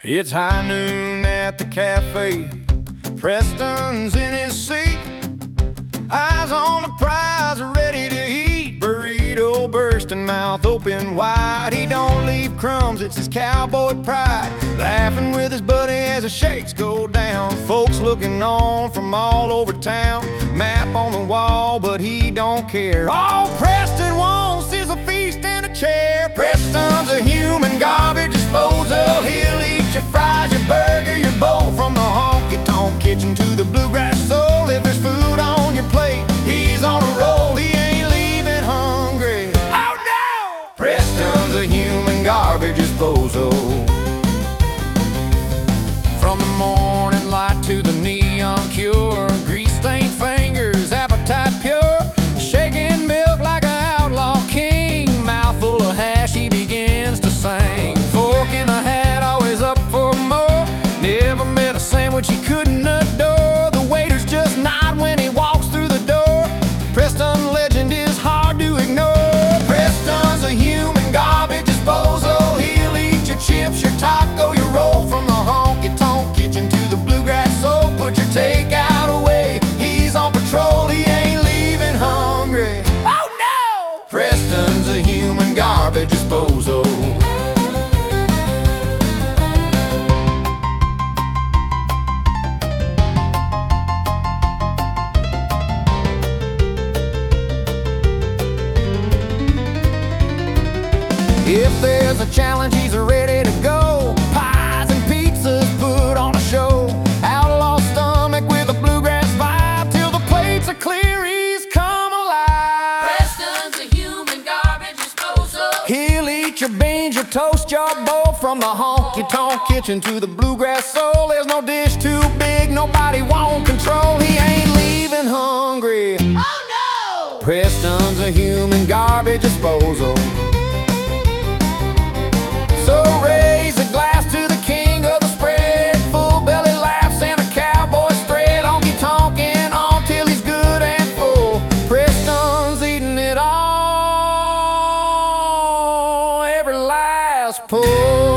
It's high noon at the cafe. Preston's in his seat, eyes on the prize, ready to eat. Burrito bursting, mouth open wide. He don't leave crumbs, it's his cowboy pride. Laughing with his buddy as the shakes go down. Folks looking on from all over town. Map on the wall, but he don't care. All Preston wants is a feast and a chair. Preston's a human garbage disposal. He'll eat your fries, your burger, your bowl. From the honky-tonk kitchen to the bluegrass soul. If there's food on your plate, he's on a roll. He ain't leaving hungry. Oh no! Preston's a human garbage disposal. From the morning light to the neon cure, grease-stained fingers, appetite pure. Shaking milk like an outlaw king. Mouthful of hash, he begins to sing. Fork in the hat, always up for more. Never met a sandwich he couldn't adore. The waiter's just nod when he walks through the door. Preston legend is hard to ignore. Preston's a human garbage disposal. He'll eat your chips, your taco, your roll. From the honky-tonk kitchen to the bluegrass soul. Put your takeout away, he's on patrol. He ain't leaving hungry. Oh no! Preston's a human garbage disposal. If there's a challenge, he's ready to go. Pies and pizzas put on a show. Outlaw stomach with a bluegrass vibe. Till the plates are clear, he's come alive. Preston's a human garbage disposal. He'll eat your beans, your toast, your bowl. From the honky-tonk kitchen to the bluegrass soul. There's no dish too big, nobody won't control. He ain't leaving hungry. Oh no! Preston's a human garbage disposal. So raise a glass to the king of the spread. Full belly laughs and a cowboy thread. Honky-tonkin' on till he's good and full. Preston's eating it all, every last pull.